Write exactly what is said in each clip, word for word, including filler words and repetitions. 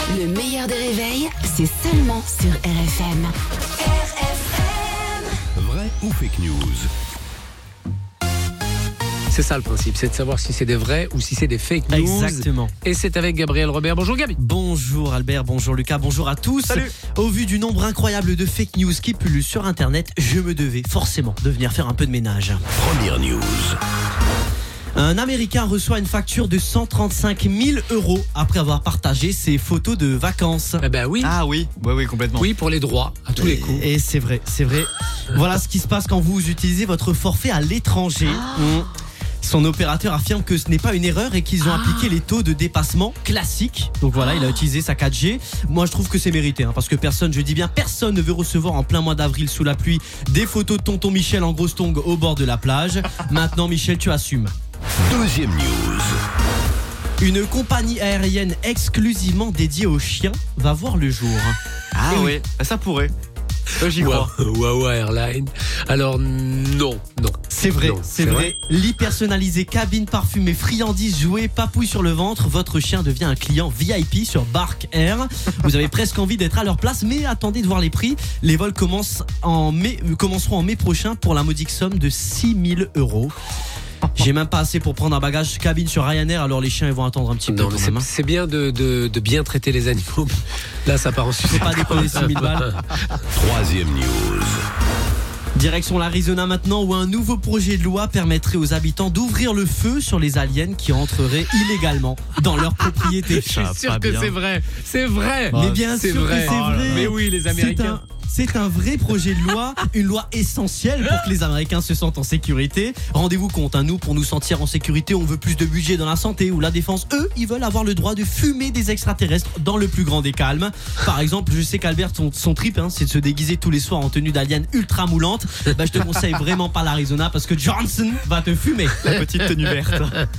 Le meilleur des réveils, c'est seulement sur R F M. R F M. Vrai ou fake news? C'est ça le principe, c'est de savoir si c'est des vrais ou si c'est des fake news. Exactement. Et c'est avec Gabriel Robert. Bonjour Gabi. Bonjour Albert, bonjour Lucas, bonjour à tous. Salut. Au vu du nombre incroyable de fake news qui pullulent sur internet, je me devais forcément de venir faire un peu de ménage. Première news. Un Américain reçoit une facture de cent trente-cinq mille euros après avoir partagé ses photos de vacances. Eh ben oui. Ah oui, oui, oui, complètement. Oui, pour les droits, à tous les coups. Et c'est vrai, c'est vrai. Voilà ce qui se passe quand vous utilisez votre forfait à l'étranger. Mmh. Son opérateur affirme que ce n'est pas une erreur et qu'ils ont Ah. appliqué les taux de dépassement classiques. Donc voilà, il a utilisé sa quatre G. Moi, je trouve que c'est mérité, hein, parce que personne, je dis bien personne, ne veut recevoir en plein mois d'avril sous la pluie des photos de tonton Michel en grosse tongue au bord de la plage. Maintenant, Michel, tu assumes. Deuxième news. Une compagnie aérienne exclusivement dédiée aux chiens va voir le jour. Ah Eh oui. oui, ça pourrait. Euh, J'y crois. Wawa Airlines. Alors non, non. C'est vrai, Non, c'est vrai. Lit personnalisé, cabine parfumée, friandises, jouets, papouille sur le ventre. Votre chien devient un client V I P sur Bark Air. Vous avez presque envie d'être à leur place, mais attendez de voir les prix. Les vols commencent en mai, euh, commenceront en mai prochain pour la modique somme de six mille euros. J'ai même pas assez pour prendre un bagage cabine sur Ryanair, alors les chiens ils vont attendre un petit peu Non, mais quand c'est, même. hein. c'est bien de, de, de bien traiter les animaux. Là, ça part en sucette. Faut pas déconner, six mille balles. Troisième news. Direction l'Arizona maintenant, où un nouveau projet de loi permettrait aux habitants d'ouvrir le feu sur les aliens qui entreraient illégalement dans leur propriété. Je suis Ça sûr va que bien. c'est vrai. C'est vrai. Mais bien c'est sûr vrai. que c'est Oh là vrai. là. Mais oui, les C'est Américains. un, c'est un vrai projet de loi, une loi essentielle pour que les Américains se sentent en sécurité. Rendez-vous compte, hein, nous, pour nous sentir en sécurité, on veut plus de budget dans la santé ou la défense. Eux, ils veulent avoir le droit de fumer des extraterrestres dans le plus grand des calmes. Par exemple, je sais qu'Albert, son, son trip, hein, c'est de se déguiser tous les soirs en tenue d'alien ultra moulante. Bah, je te conseille vraiment pas l'Arizona parce que Johnson va te fumer. La petite tenue verte.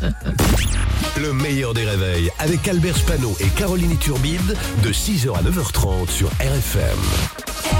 Le meilleur des réveils avec Albert Spano et Caroline Turbide de six heures à neuf heures trente sur R F M.